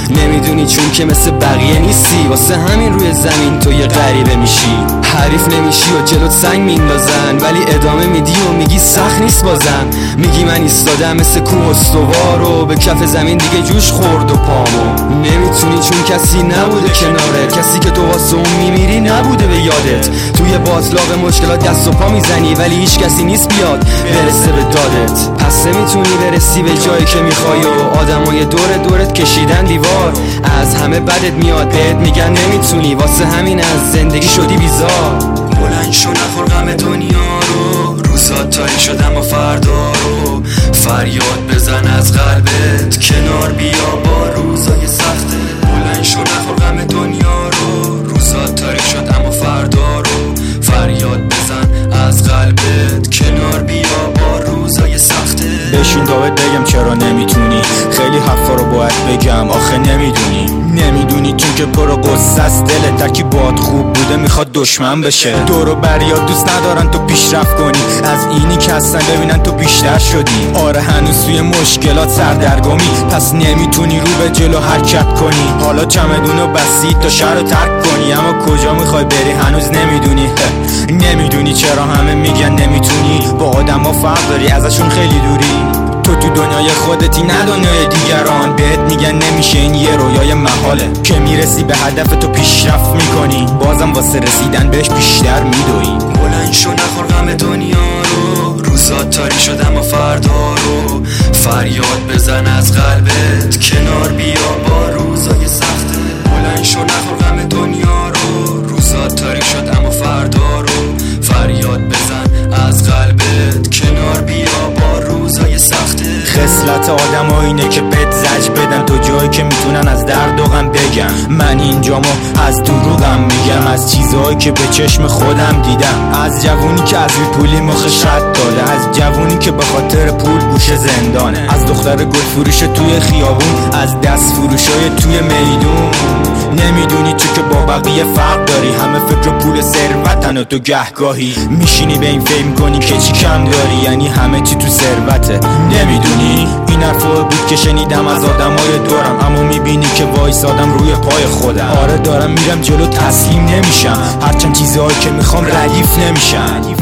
نمیدونی چون که مثل بقیه نیستی، واسه همین روی زمین تو یه غریبه میشی. حریف نمیشی و جلوت سنگ میندازن، ولی ادامه میدی و میگی سخت نیست بازم. میگی من ایستادم مثل کوه استوار و به کف زمین دیگه جوش خورد و پامو. نمیتونی چون کسی نبوده کنارت، کسی که تو واسه اون میمیری نبوده به یادت. توی باطلاق مشکلات دست و پا میزنی، ولی هیچ کسی نیست بیاد برسه به دادت. پس نمیتونی برسی به جایی که میخوای و آدمای دورت کشیدن دیوار. از همه بدت میاد، بهت میگن نمیتونی، واسه همین از زندگی شدی بیزار. بلند شو نخور غم دنیا رو، روزا تاریک شدم و فردا رو. فریاد بزن از قلبت، کنار بیا با روزای سخته. بلند شو نخور غم دنیا رو، روزا تاریک شدم و فردا رو. فریاد بزن از قلبت، کنار بیا با روزای سخته. بشین تا بهت بگم چرا نمیتونی، خیلی حرفا رو باید بگم آخه نمیدونی چون که پرو قصه است دلت. درکی باد خوب بوده میخواد دشمن بشه. دور و بریا دوست ندارن تو پیشرفت کنی، از اینی که هستن ببینن تو بیشتر شدی. آره هنوز توی مشکلات سردرگمی، پس نمیتونی رو به جلو حرکت کنی. حالا چمدونو بستی تا شهر رو ترک کنی، اما کجا میخوای بری هنوز نمیدونی چرا همه میگن نمیتونی. با آدم ها فرق داری، ازشون خیلی دوری. تو دنیای خودتی نه دنیای دیگران. بهت میگن نمیشه، این یه رویای محاله که میرسی به هدف تو پیشرفت میکنی، بازم واسه رسیدن بهش بیشتر میدوی. بلند شو نخور غم دنیا رو، روزا تاریک شدم و فردا رو. فریاد بزن از قلبت، کنار بیا با روزای سخته. بلند شو نخور غم دنیا رو، روزا تاریک شدم و فردا رو. فریاد بزن از قلبت، کنار بیا با روزای سخته. خصلت آدم ها اینه که بهت زج بدن تو جایی که میتونن از درد و غم بگن. من اینجامو از دروغم میگم، از چیزهایی که به چشم خودم دیدم. از جوونی که از پولی مخش رد داده، از جوونی که به خاطر پول گوشه زندانه، از دختر گل فروش توی خیابون، از دست فروشای توی میدون. نمیدونی تو که با بقیه فرق داری، همه فکر پول ثروتن و تو گهگاهی میشینی به این فهم کنی که چی کم داری، یعنی همه چی تو ثروته. نمیدونی این حرفا بود که شنیدم از آدمای دورم، اما میبینی که وایسادم روی پای خودم. آره دارم میرم جلو، تسلیم نمیشم، هرچند چیزهایی که میخوام ردیف نمیشن.